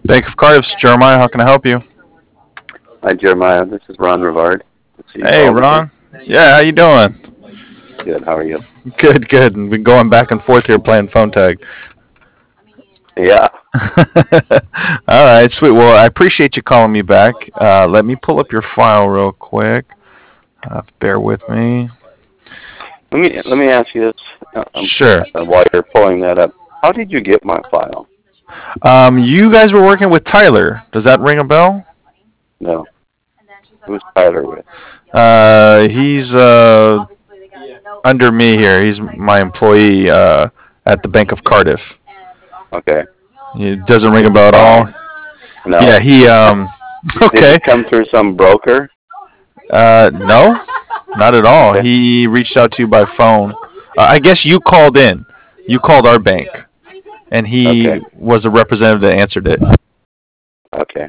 Bank of Cardiff's Jeremiah. How can I help you? Hi, Jeremiah. This is Ron Rivard. So you Hey, called again? Ron. Yeah, how you doing? Good. How are you? Good, good. And we've been going back and forth here playing phone tag. Yeah. All right, sweet. Well, I appreciate you calling me back. Let me pull up your file real quick. Bear with me. Let me ask you this Sure. while you're pulling that up. How did you get my file? You guys were working with Tyler. Does that ring a bell? No. Who's Tyler with? He's under me here. He's my employee at the Bank of Cardiff. Okay. It doesn't ring a bell at all. Yeah, No. he Did okay. it come through some broker? No, not at all. Okay. He reached out to you by phone. I guess you called in. You called our bank, and Okay. he was a representative that answered it. Okay.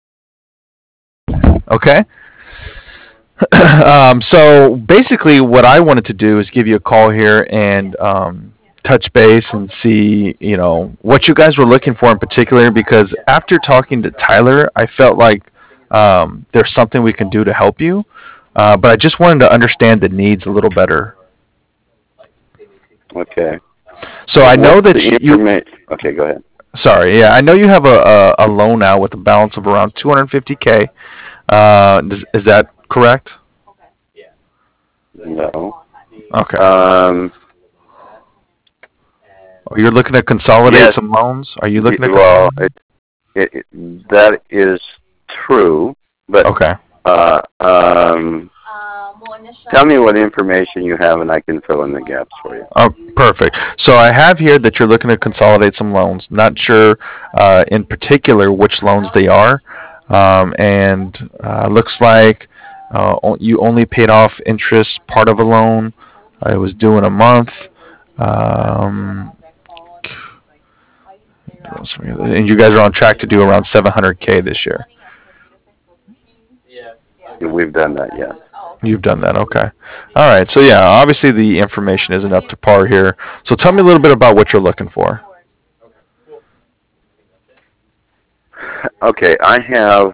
Okay. So basically, what I wanted to do is give you a call here and touch base and see, what you guys were looking for in particular. Because after talking to Tyler, I felt like there's something we can do to help you. But I just wanted to understand the needs a little better. Okay. So I know What's the that you. information? Okay, go ahead. Sorry, yeah, I know you have a loan now with a balance of around 250K. Is that correct? No. Okay. Um. You're looking to consolidate Yes. some loans? Are you looking to Well, consolidate? that is true, but Okay. uh, um, tell me what information you have, and I can fill in the gaps for you. Oh, perfect. So I have here that you're looking to consolidate some loans. Not sure in particular which loans they are. And looks like you only paid off interest part of a loan. It was due in a month. Um, and you guys are on track to do around 700K this year. We've done that, yes. You've done that, okay. All right. So yeah, obviously the information isn't up to par here. So tell me a little bit about what you're looking for. Okay, I have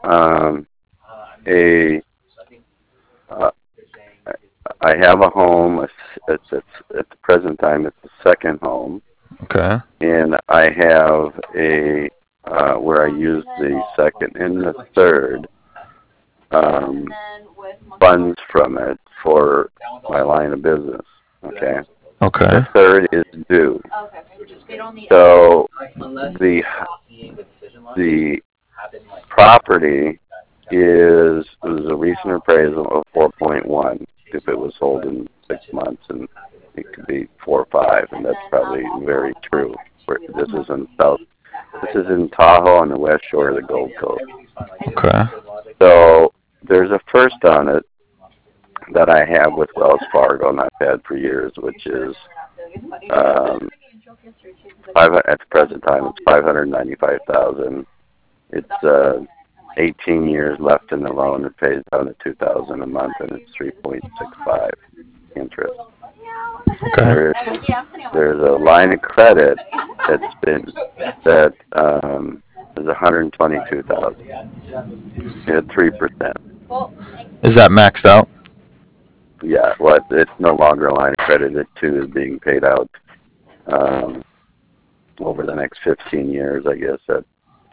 a uh, I have a home. At the present time, it's the second home, Okay. and I have a where I use the second and the third um, funds from it for my line of business. Okay, Okay. the third is due. So the the property was a recent appraisal of 4.1 if it was sold in 6 months, and it could be 4 or 5, and that's probably very true. This is in South. This is in Tahoe on the west shore of the Gold Coast. Okay. So there's a first on it that I have with Wells Fargo, and I've had for years, which is um, at the present time it's 595,000. It's 18 years left in the loan. It pays down to 2,000 a month, and it's 3.65 interest. Okay. There's a line of credit that is 122,000 at 3%. Is that maxed out? Yeah, well, it's no longer a line of credit. It too is being paid out um, over the next 15 years, I guess, at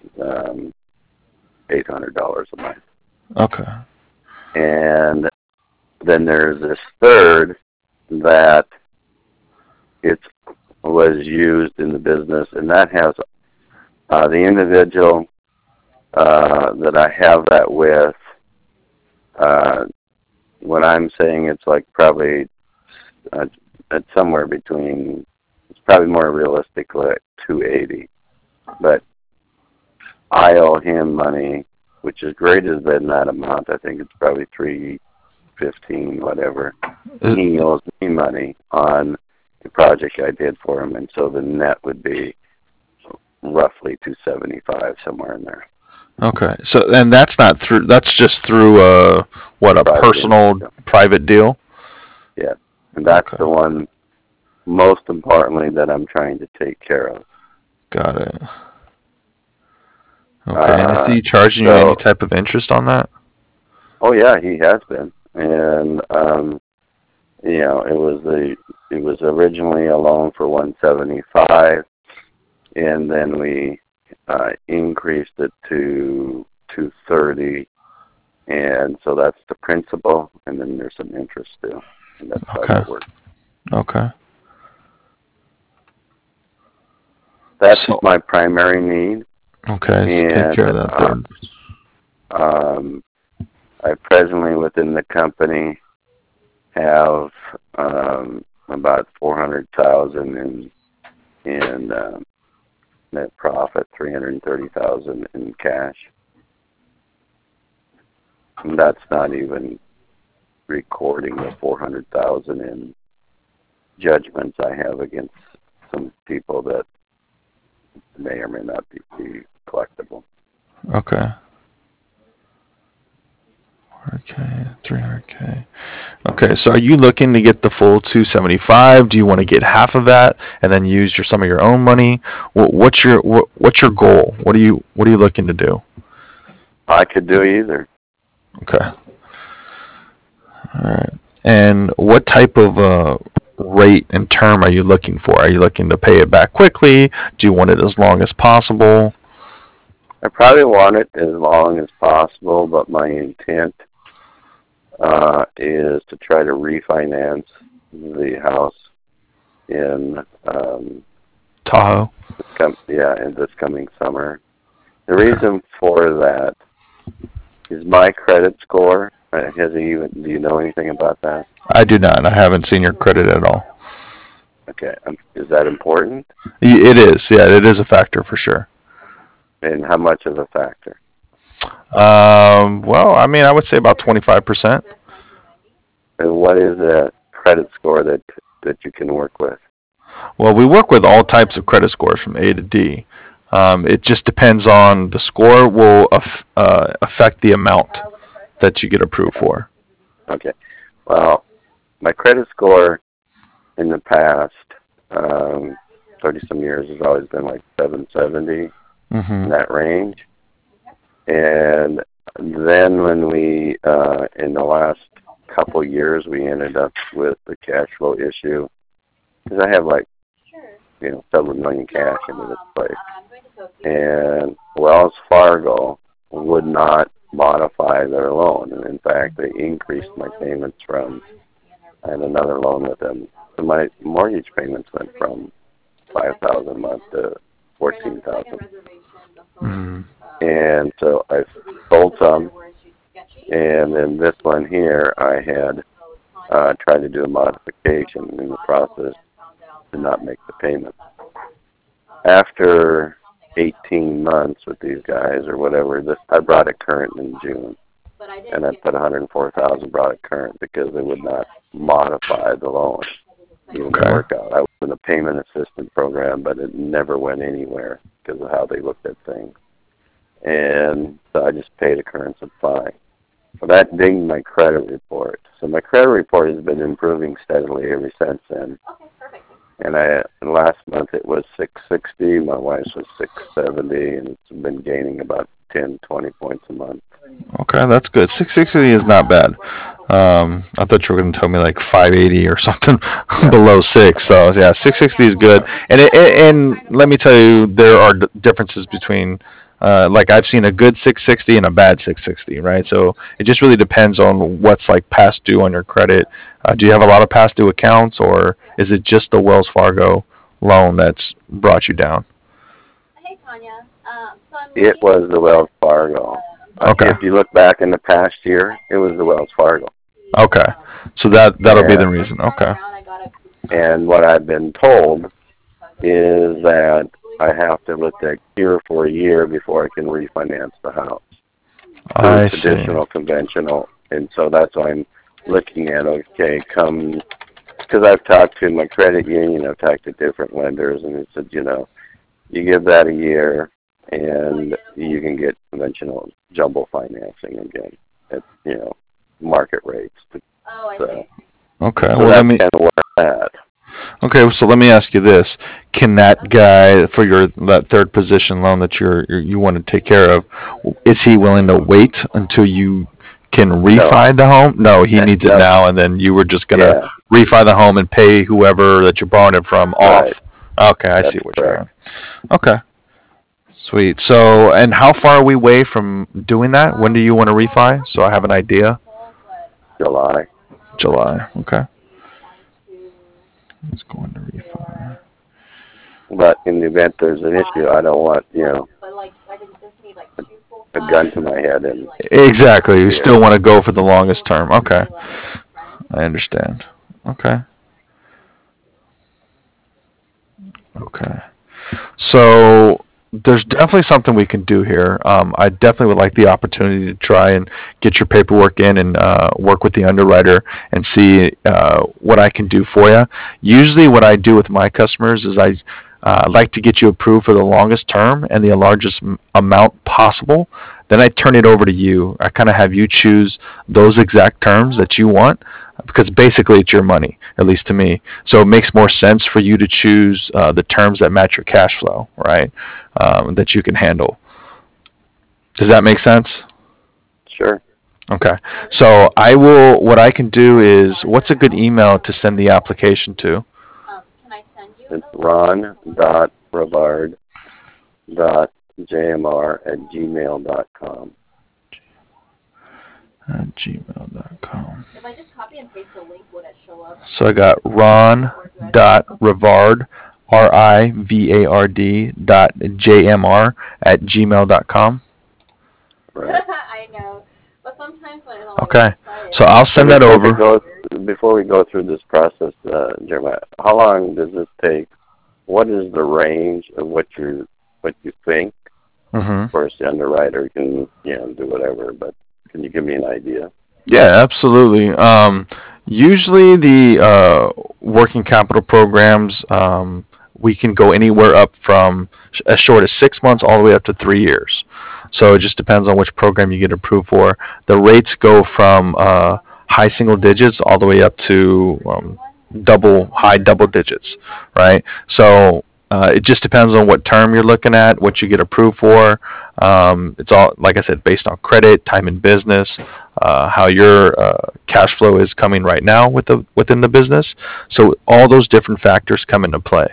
$800 a month. Okay. And then there's this third that it was used in the business, and that has the individual that I have that with. Uh, what I'm saying, it's like probably it's somewhere between. It's probably more realistic, like 280, but I owe him money, which is greater than that amount. I think it's probably 315, whatever. Uh, He owes me money on the project I did for him, and so the net would be roughly 275, somewhere in there. Okay. So and that's not through. That's just through what, a Private personal individual. private deal. Yeah, and that's Okay. the one, most importantly, that I'm trying to take care of. Got it. Okay. And is he charging you any So, type of interest on that? oh yeah, he has been, and it was originally a loan for 175, and then we increased it to 230, and so that's the principal, and then there's some interest too, and that's how Okay. that works. Okay. That's So, my primary need, okay, so take and care of that then. um, I presently within the company have about 400,000 in net profit, 330,000 in cash, and that's not even recording the 400,000 in judgments I have against some people that may or may not be collectible. Okay. Okay, 300K. Okay, so are you looking to get the full 275? Do you want to get half of that and then use some of your own money? What's your goal? What are you looking to do? I could do either. Okay. All right. And what type of rate and term are you looking for? Are you looking to pay it back quickly? Do you want it as long as possible? I probably want it as long as possible, but my intent is to try to refinance the house in Tahoe. in this coming summer. The reason for that is my credit score. Do you know anything about that? I do not. I haven't seen your credit at all. Okay, is that important? It is. Yeah, it is a factor for sure. And how much of a factor? Well, I mean, I would say about 25%. And what is that credit score that you can work with? Well, we work with all types of credit scores from A to D. It just depends on the score will affect the amount that you get approved for. Okay. Well, my credit score in the past 30 some years has always been like 770 in Mm-hmm. that range. And then when we in the last couple years we ended up with the cash flow issue because I have like several million cash into this place, and Wells Fargo would not modify their loan, and in fact they increased my payments from I had another loan with them, so my mortgage payments went from 5,000 a month to 14,000, Mm-hmm. and so I sold some, and then this one here I had tried to do a modification in the process to not make the payment. After 18 months with these guys or whatever, I brought it current in June, and I put 104,000 brought it current because they would not modify the loan. It didn't Okay. work out. I was in a payment assistance program, but it never went anywhere because of how they looked at things. And so I just paid a current supply. So that dinged my credit report. So my credit report has been improving steadily ever since then. And last month it was 660. My wife's was 670, and it's been gaining about 10, 20 points a month. Okay, that's good. 660 is not bad. I thought you were going to tell me like 580 or something Yeah. below six. So yeah, 660 is good. And let me tell you, there are differences between. Like I've seen a good 660 and a bad 660, right? So it just really depends on what's like past due on your credit. Do you have a lot of past due accounts, or is it just the Wells Fargo loan that's brought you down? It was the Wells Fargo. Okay. If you look back in the past year, it was the Wells Fargo. Okay. So that'll be the And, reason. Okay. and what I've been told is that I have to let that cure for a year before I can refinance the house through I see. traditional, conventional. And so that's why I'm looking at, okay, because I've talked to my credit union, I've talked to different lenders, and it said, you give that a year, and you can get conventional jumbo financing again at market rates. So Okay. so Well, that's kind of where I'm at. Okay, so let me ask you this: can that guy for your that third position loan that you want to take care of, is he willing to wait until you can No, refi the home? No, he needs it no, now, and then you were just gonna yeah, refi the home and pay whoever that you're borrowing it from right. off. Okay, I see That's what you're correct. at. Okay, sweet. So, and how far are we away from doing that? When do you want to refi? So I have an idea. July. July. Okay. Let's go into refi. But in the event there's an issue, I don't want a gun to my head in Exactly. You here. still want to go for the longest term. Okay. I understand. Okay. Okay. So there's definitely something we can do here. I definitely would like the opportunity to try and get your paperwork in and work with the underwriter and see what I can do for you. Usually, what I do with my customers is I like to get you approved for the longest term and the largest amount possible. Then I turn it over to you. I kind of have you choose those exact terms that you want because basically it's your money, at least to me. So it makes more sense for you to choose the terms that match your cash flow, right? That you can handle. Does that make sense? Sure. Okay. So I will. What I can do is, what's a good email to send the application to? It's ron.brevard.jmr@gmail.com. At gmail.com. So I got Ron dot Rivard, RIVARD .jmr at gmail.com. Right. Okay. So I'll So send that over. before we go through this process, Jeremiah, how long does this take? What is the range of what you think? Hmm. Of course, the underwriter can do whatever, but can you give me an idea? Yeah, absolutely. Usually the working capital programs, we can go anywhere up from as short as 6 months all the way up to 3 years. So it just depends on which program you get approved for. The rates go from high single digits all the way up to high double digits, right? So it just depends on what term you're looking at, what you get approved for. It's all, like I said, based on credit, time in business, how your cash flow is coming right now within the business. So all those different factors come into play.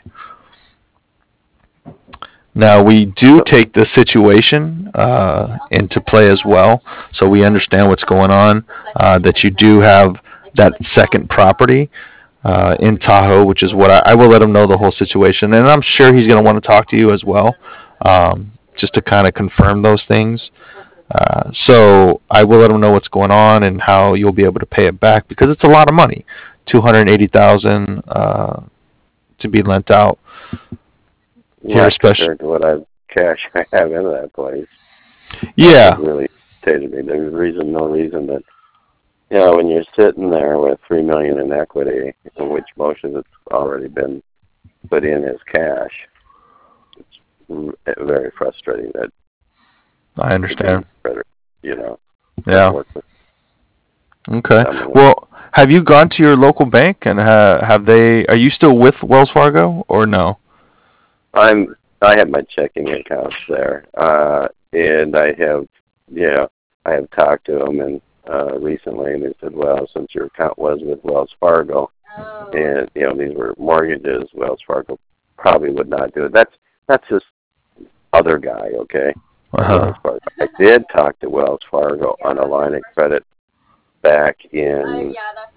Now we do So, take the situation into play as well, so we understand what's going on. That you do have that second property in Tahoe, which is what I will let him know the whole situation, and I'm sure he's going to want to talk to you as well, just to kind of confirm those things. So I will let him know what's going on and how you'll be able to pay it back because it's a lot of money, 280,000 to be lent out here, not especially. compared to what cash I have in that place. It Yeah, really irritated me. There's no reason that when you're sitting there with $3 million in equity, in which most of it's already been put in as cash, it's very frustrating that I you're getting understand. credit. You know, doesn't Yeah. work with Okay. some of them. Well, have you gone to your local bank and have they? Are you still with Wells Fargo or no? I have my checking accounts there, and I have talked to them and recently, and they said, well, since your account was with Wells Fargo, and these were mortgages, Wells Fargo probably would not do it. That's this other guy, okay, at Uh-huh. Wells Fargo. I did talk to Wells Fargo on a line of credit back in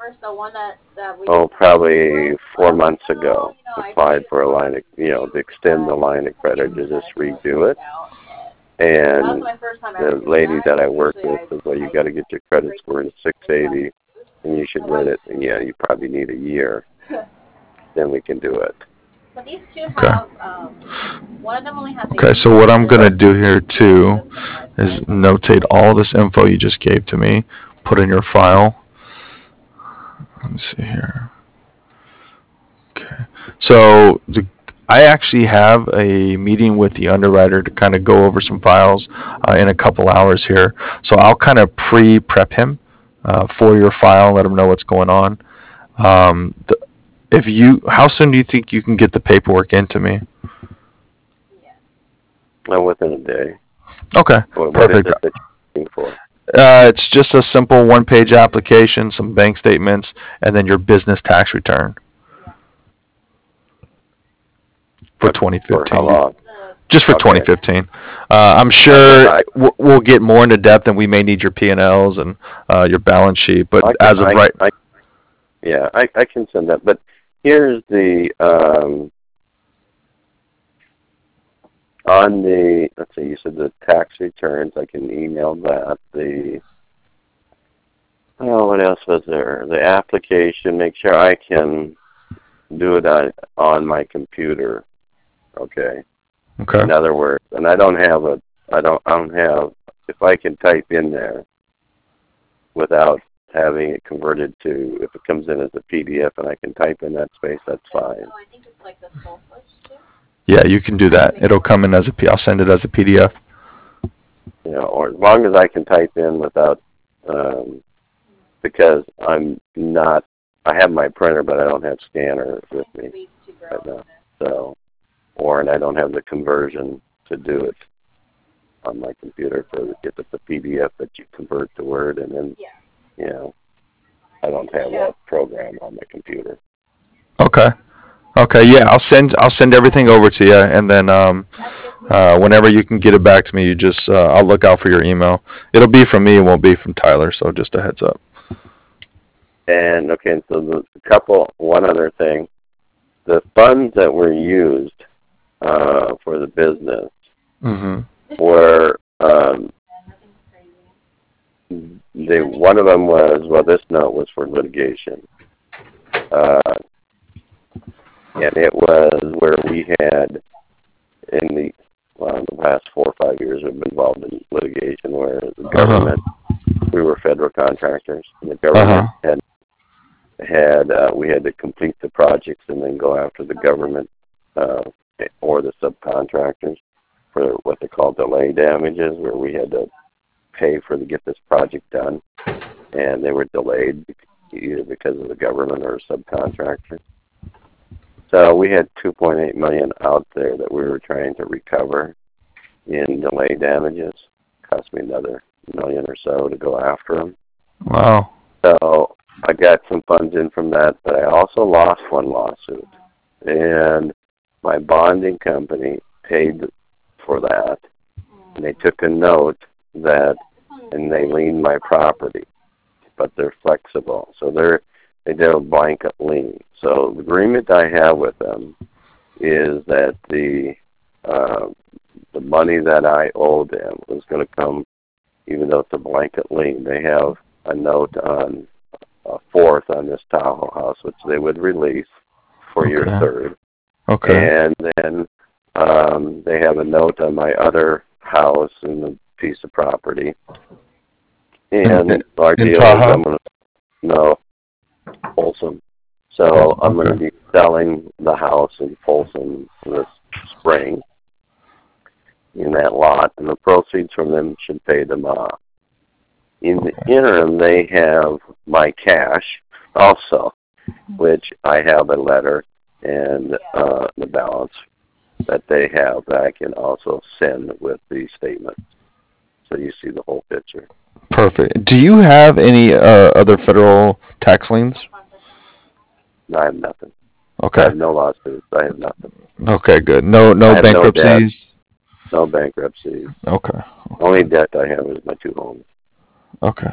probably 4 months ago. Applied for a line of to extend the line of credit to just redo it. And the lady that I work with says, well, you got to get your credit score to 680, and you should rent it. And yeah, you probably need a year. Then we can do it. Okay. Okay, so what I'm gonna But do here too is notate all this info you just gave to me, put in your file. Let me see here. Okay. So I actually have a meeting with the underwriter to kind of go over some files in a couple hours here. So I'll kind of pre-prep him for your file, let him know what's going on. The how soon do you think you can get the paperwork into me? Within a day. Okay, What is perfect. it that you're looking for? It's just a simple one-page application, some bank statements, and then your business tax return for For how 2015. long? Just for Okay. 2015. I'm I can, sure I, we'll get more into depth, and we may need your P&Ls and your balance sheet. But I can, as of right, yeah, I can send that. But here's the, on the, let's see, you said the tax returns, I can email that. What else was there? The application, make sure I can do it on my computer. Okay. okay, In other words, and I don't have, if I can type in there without having it converted to, if it comes in as a PDF and I can type in that space, that's fine. yeah, you can do that. It'll come in as a I'll send it as a PDF. Or as long as I can type in without, because I have my printer, but I don't have scanner with me right now. So, and I don't have the conversion to do it on my computer. So if it's a PDF that you convert to Word, and then, I don't have that program on my computer. Okay. Okay. Yeah, I'll send everything over to you, and then whenever you can get it back to me, you just I'll look out for your email. It'll be from me. It won't be from Tyler. So just a heads up. And okay, so one other thing, the funds that were used for the business Mm-hmm. were one of them was, well, this note was for litigation, and it was where we had the past 4 or 5 years we've been involved in litigation where the government, we were federal contractors, and the government we had to complete the projects and then go after the government or the subcontractors for what they call delay damages, where we had to pay to get this project done, and they were delayed either because of the government or a subcontractor. So we had $2.8 million out there that we were trying to recover in delay damages. Cost me another million or so to go after them. Wow. So I got some funds in from that, but I also lost one lawsuit, and my bonding company paid for that, and they took a note and they lien my property, but they're flexible, so they did a blanket lien. So the agreement I have with them is that the money that I owe them was going to come, even though it's a blanket lien. They have a note on a fourth on this Tahoe house, which they would release for your third. Okay. And then they have a note on my other house and the piece of property. And our deal is I'm going to Folsom. So I'm going to be selling the house in Folsom this spring in that lot, and the proceeds from them should pay them off. In the interim, they have my cash also, which I have a letter and the balance that they have that I can also send with the statement. So you see the whole picture. Perfect. Do you have any other federal tax liens? I have nothing. Okay. I have no lawsuits. I have nothing. Okay, good. No bankruptcies? No bankruptcies. Okay. Only debt I have is my 2 homes. Okay.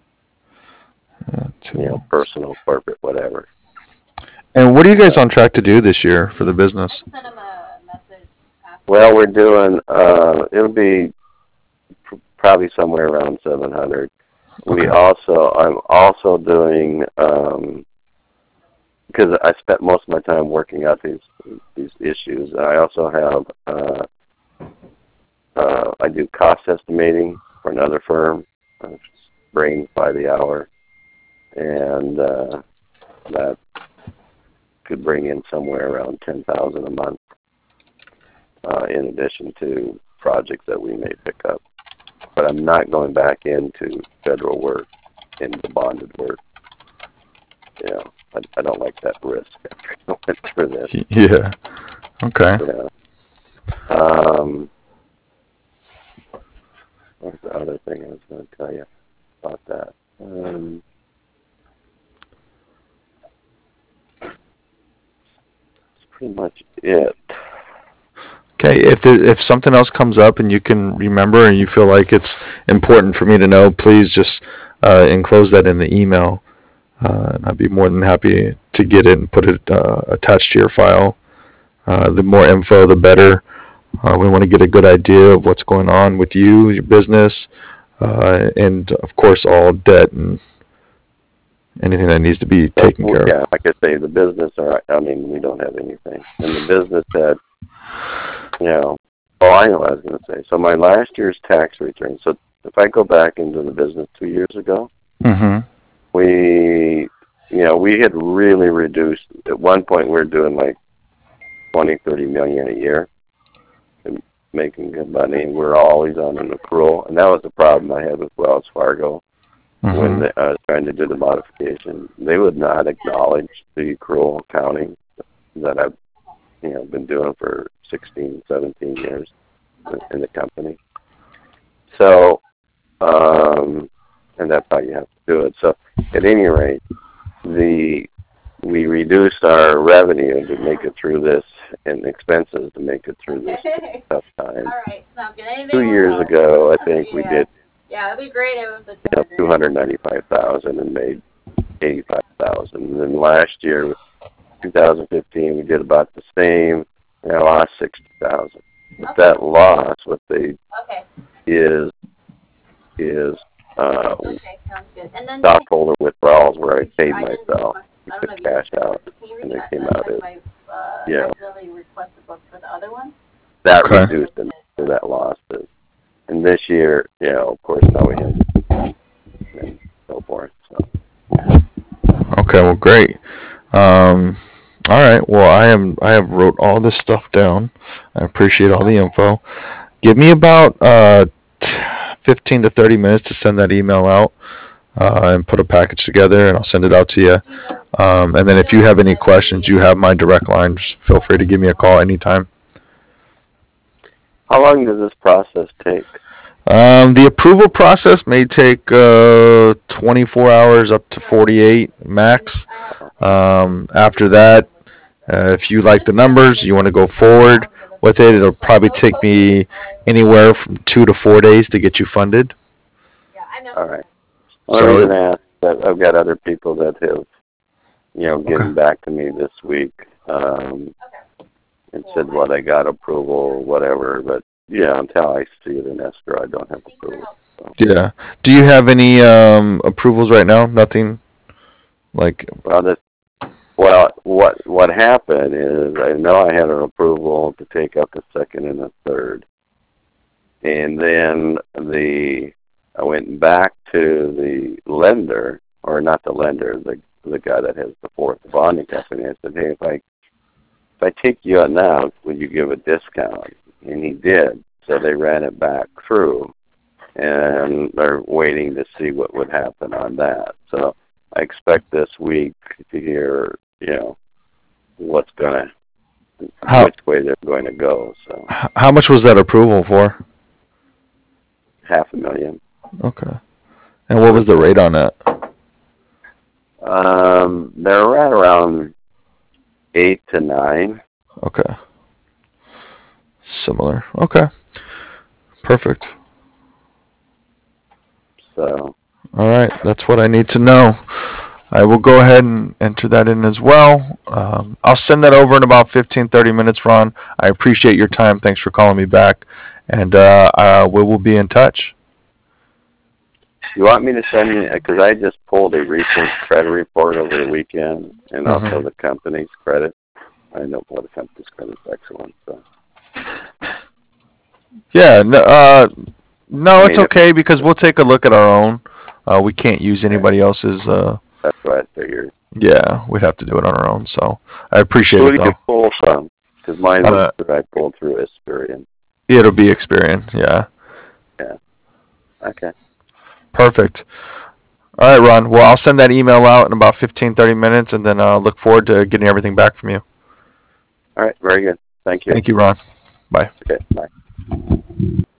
Personal, corporate, whatever. And what are you guys on track to do this year for the business? Well, we're doing, it'll be probably somewhere around 700. Okay. I'm also doing, because I spent most of my time working out these issues. I also have, I do cost estimating for another firm, bring by the hour, and that could bring in somewhere around $10,000 a month, in addition to projects that we may pick up. But I'm not going back into federal work, into bonded work. I don't like that risk after I went through this. Yeah. Okay. Yeah. What's the other thing I was going to tell you about that? That's pretty much it. Okay. If something else comes up and you can remember and you feel like it's important for me to know, please just enclose that in the email. And I'd be more than happy to get it and put it attached to your file. The more info, the better. We want to get a good idea of what's going on with you, your business, and of course, all debt and anything that needs to be taken care Yeah, of. like I say, the business, I mean, we don't have anything. And the business had, I know what I was going to say. So my last year's tax return, so if I go back into the business 2 years ago, Mm-hmm. we had really reduced. At one point, we were doing like 20, 30 million a year and making good money. And we were always on an accrual. And that was the problem I had with Wells Fargo. Mm-hmm. When I was trying to do the modification, they would not acknowledge the accrual accounting that I've been doing for 16, 17 years in the company. So, and that's how you have to do it. So, at any rate, we reduced our revenue to make it through this and expenses to make it through this tough time. All right, sounds good. Anything 2 years more? ago, I think we did Yeah, it'd be great if it was a 295,000 and made 85,000. And then last year, 2015, we did about the same, and I lost 60,000. But that loss, what they Okay. is Okay, sounds good. And then stockholder withdrawals where I paid I didn't myself, I don't know if you cash can out, you and read they that? came I out checked as, my yeah. accidentally requested book for the other one. That Okay. reduced them to that loss. And this year, of course, now we have and so forth. So. Okay. Well, great. Um, all right. Well, I have wrote all this stuff down. I appreciate all the info. Give me about 15 to 30 minutes to send that email out and put a package together, and I'll send it out to you. And then if you have any questions, you have my direct line. Just feel free to give me a call anytime. How long does this process take? The approval process may take 24 hours up to 48 max. After that, if you like the numbers, you want to go forward with it, it'll probably take me anywhere from 2 to 4 days to get you funded. All right. So The reason I asked that I've got other people that have, given back to me this week and said, well, I got approval or whatever, but until I see it in escrow, I don't have approval. So. Yeah. Do you have any approvals right now? Nothing like. Well, what happened is I know I had an approval to take up a second and a third, and then I went back to the lender, or not the lender, the guy that has the fourth bonding company. I said, hey, if I take you out now, would you give a discount? And he did. So they ran it back through, and they're waiting to see what would happen on that. So I expect this week to hear, which way they're going to go. So How much was that approval for? $500,000. Okay. And what was the rate on that? They're right around 8 to 9. Okay. Similar. Okay. Perfect. So. All right. That's what I need to know. I will go ahead and enter that in as well. I'll send that over in about 15, 30 minutes, Ron. I appreciate your time. Thanks for calling me back. And we will be in touch. You want me to send you, because I just pulled a recent credit report over the weekend, and also the company's credit. I know the company's credit is excellent. So. Yeah, no, it's okay because we'll take a look at our own. We can't use anybody else's. That's what I figured. Yeah, we'd have to do it on our own. So I appreciate Who it, did though. you pull from? Because mine was I pulled through Experian. It'll be Experian, yeah. Yeah. Okay. Perfect. All right, Ron. Well, I'll send that email out in about 15, 30 minutes, and then look forward to getting everything back from you. All right, very good. Thank you. Thank you, Ron. Bye. Okay, bye.